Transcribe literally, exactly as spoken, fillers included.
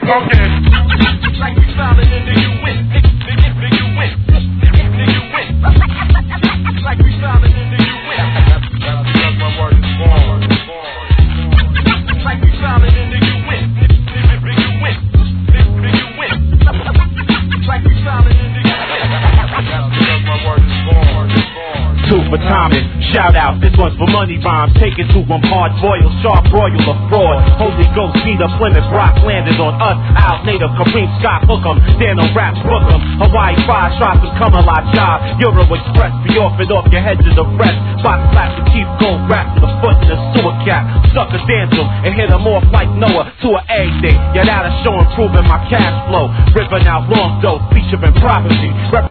Okay. Like we solid and then you win. Nigga, nigga, you win. Nigga, you win. Like we solid and then you win. That's my word is born. Like we solid and then you win. Nigga, you win. Nigga, you win. Like we solid and then you win. That's my word is born. Two for timing, shout out, this one's for money rhymes. Taken to them hard boiled, sharp royal of fraud. Holy Ghost, Peter, Plymouth Rock landed on us. Out native, Kareem Scott, hook 'em. Dan on raps, book 'em. Hawaii Five, try to come a lot job. Euro Express, be off and off your head to the rest. Box flash the chief gold rap to the foot in the sewer cap. Sucker dance 'em and hit 'em off like Noah to an egg day. Yeah, that'll show improving my cash flow. Ripping out long dough, featuring prophecy.